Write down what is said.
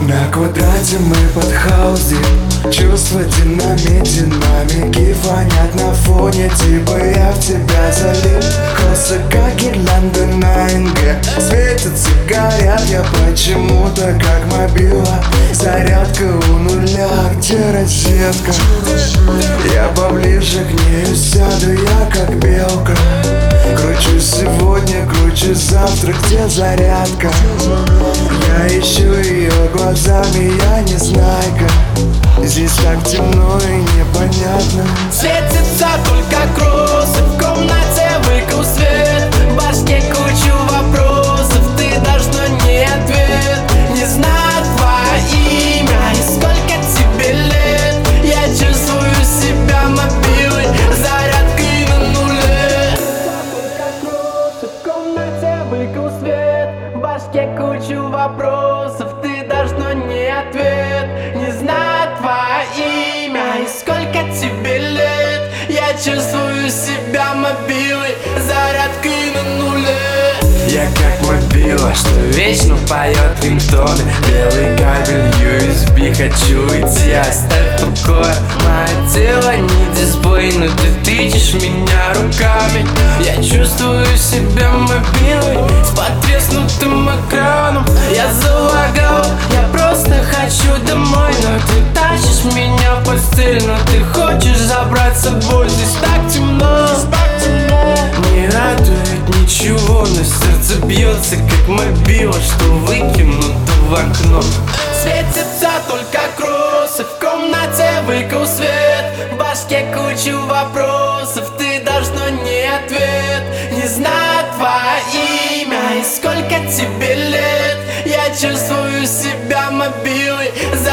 На квадрате мы под хаус-дип. Чувства динамики фонят на фоне, типа я в тебя залип. Косы как гирлянды на НГ, светятся, горят. Я почему-то как мобила, зарядка у нуля. Где розетка? Я поближе к ней сяду, я как белка. Кручу сегодня, кручу завтра, где зарядка? Я ищу ее глазами, я не знайка. Здесь так темно и непонятно. Светится только кроссы, в комнате выкл свет. В башке кучу вопросов, ты должна не ответ. Не знаю твое имя и сколько тебе лет. Я чувствую себя мобилой, зарядкой на нуле. В комнате выкл свет. В башке кучу вопросов, ты должна не ответ. Не знаю твое имя и сколько тебе лет. Я чувствую себя мобилой, зарядкой на нуле. Я как мобила, что вечно поет рингтоны. Белый кабель USB, хочу идти, оставь в покое мое тело, не дисплей, но ты тычешь меня руками. Я чувствую себя мобилой с потреснутым экраном. Я залагал, я просто хочу домой, но ты тащишь меня в постель. Но ты хочешь забрать с собой, здесь так темно. Не радует ничего, но сердце бьется, как мобила, что выкинуто в окно. Светится только кроссы, в комнате выкл свет. В башке кучу вопросов, ты должна не ответ. Не знаю твое имя и сколько тебе лет. Я чувствую себя мобилой,